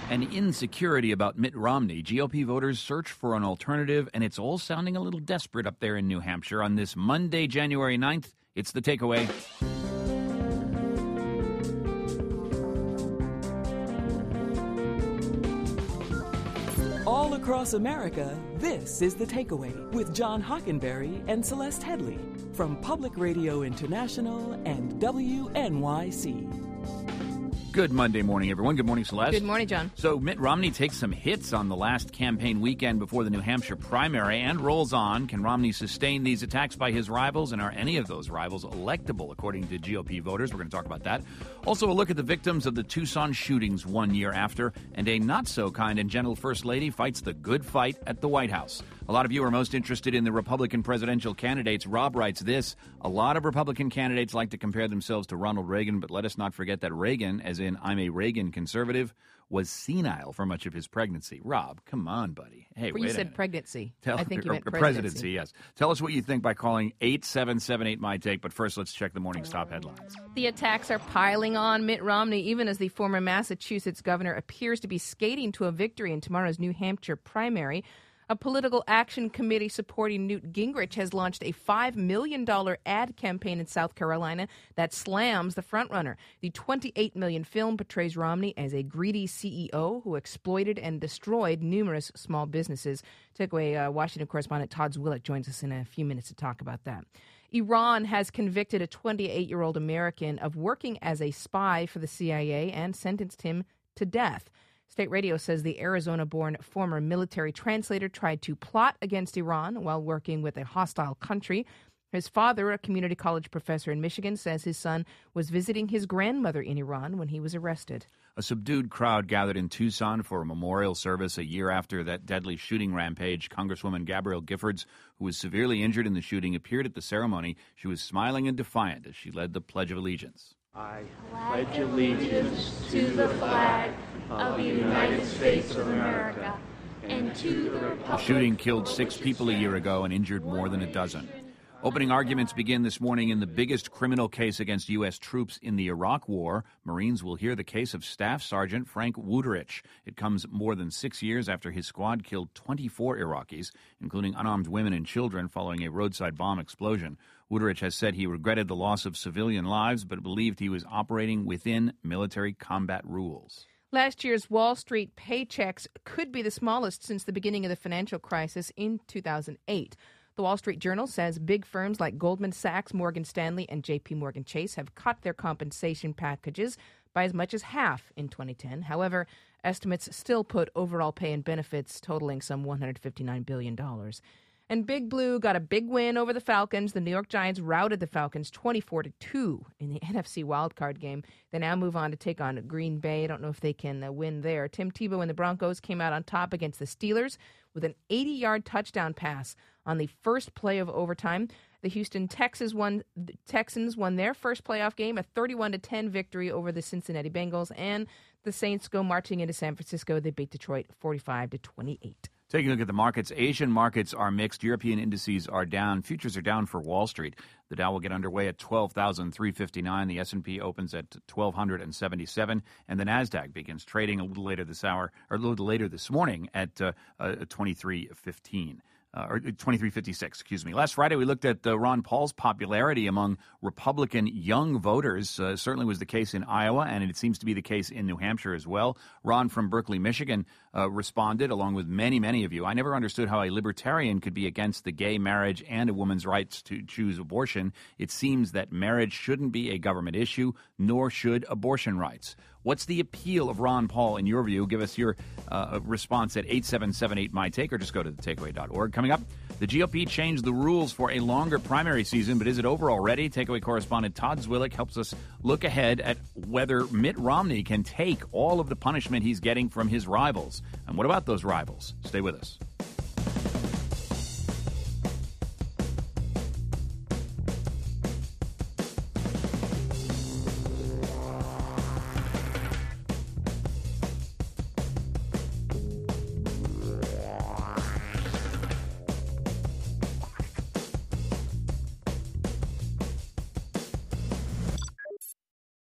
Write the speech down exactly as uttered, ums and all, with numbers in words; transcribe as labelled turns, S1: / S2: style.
S1: and insecurity about Mitt Romney. G O P voters search for an alternative, and it's all sounding a little desperate up there in New Hampshire. On this Monday, January ninth, it's The Takeaway.
S2: All across America, this is The Takeaway with John Hockenberry and Celeste Headley from Public Radio International and W N Y C.
S1: Good Monday morning, everyone. Good morning, Celeste.
S3: Good morning, John.
S1: So Mitt Romney takes some hits on the last campaign weekend before the New Hampshire primary and rolls on. Can Romney sustain these attacks by his rivals? And are any of those rivals electable, according to G O P voters? We're going to talk about that. Also, a look at the victims of the Tucson shootings one year after. And a not-so-kind and gentle First Lady fights the good fight at the White House. A lot of you are most interested in the Republican presidential candidates. Rob writes this: a lot of Republican candidates like to compare themselves to Ronald Reagan, but let us not forget that Reagan, as in I'm a Reagan conservative, was senile for much of his pregnancy. Rob, come on, buddy. Hey,
S3: well,
S1: wait
S3: you said
S1: a
S3: pregnancy.
S1: Tell,
S3: I think you
S1: or,
S3: meant
S1: or
S3: presidency.
S1: presidency, yes. Tell us what you think by calling eight seven seven eight my take, but first let's check the morning's top headlines.
S3: The attacks are piling on Mitt Romney, even as the former Massachusetts governor appears to be skating to a victory in tomorrow's New Hampshire primary. A political action committee supporting Newt Gingrich has launched a five million dollars ad campaign in South Carolina that slams the frontrunner. The twenty-eight million dollars film portrays Romney as a greedy C E O who exploited and destroyed numerous small businesses. Takeaway uh, Washington correspondent Todd Zwillich joins us in a few minutes to talk about that. Iran has convicted a twenty-eight-year-old American of working as a spy for the C I A and sentenced him to death. State radio says the Arizona-born former military translator tried to plot against Iran while working with a hostile country. His father, a community college professor in Michigan, says his son was visiting his grandmother in Iran when he was arrested.
S1: A subdued crowd gathered in Tucson for a memorial service a year after that deadly shooting rampage. Congresswoman Gabrielle Giffords, who was severely injured in the shooting, appeared at the ceremony. She was smiling and defiant as she led the Pledge of Allegiance.
S4: I pledge allegiance to the flag of the United States of America and to the republic.
S1: The shooting killed six people a year ago and injured more than a dozen. Opening arguments begin this morning in the biggest criminal case against U S troops in the Iraq War. Marines will hear the case of Staff Sergeant Frank Wuterich. It comes more than six years after his squad killed twenty-four Iraqis, including unarmed women and children, following a roadside bomb explosion. Wuterich has said he regretted the loss of civilian lives, but believed he was operating within military combat rules.
S3: Last year's Wall Street paychecks could be the smallest since the beginning of the financial crisis in two thousand eight. The Wall Street Journal says big firms like Goldman Sachs, Morgan Stanley, and J P Morgan Chase have cut their compensation packages by as much as half in twenty ten. However, estimates still put overall pay and benefits totaling some one hundred fifty-nine billion dollars. And Big Blue got a big win over the Falcons. The New York Giants routed the Falcons twenty-four to two in the N F C wildcard game. They now move on to take on Green Bay. I don't know if they can uh, win there. Tim Tebow and the Broncos came out on top against the Steelers with an eighty-yard touchdown pass on the first play of overtime. The Houston Texans won, the Texans won their first playoff game, a thirty-one to ten victory over the Cincinnati Bengals. And the Saints go marching into San Francisco. They beat Detroit forty-five to twenty-eight.
S1: Taking a look at the markets, Asian markets are mixed. European indices are down. Futures are down for Wall Street. The Dow will get underway at twelve thousand three hundred fifty-nine. The S and P opens at twelve seventy-seven. And the NASDAQ begins trading a little later this hour, or a little later this morning at uh, uh, twenty-three fifteen. Uh, or twenty-three fifty-six, excuse me. Last Friday, we looked at uh, Ron Paul's popularity among Republican young voters. Uh, certainly was the case in Iowa, and it seems to be the case in New Hampshire as well. Ron from Berkeley, Michigan, uh, responded, along with many, many of you. I never understood how a libertarian could be against the gay marriage and a woman's rights to choose abortion. It seems that marriage shouldn't be a government issue, nor should abortion rights. What's the appeal of Ron Paul in your view? Give us your uh, response at eight seven seven eight my take, or just go to the takeaway dot org. Coming up, the G O P changed the rules for a longer primary season, but is it over already? Takeaway correspondent Todd Zwillich helps us look ahead at whether Mitt Romney can take all of the punishment he's getting from his rivals. And what about those rivals? Stay with us.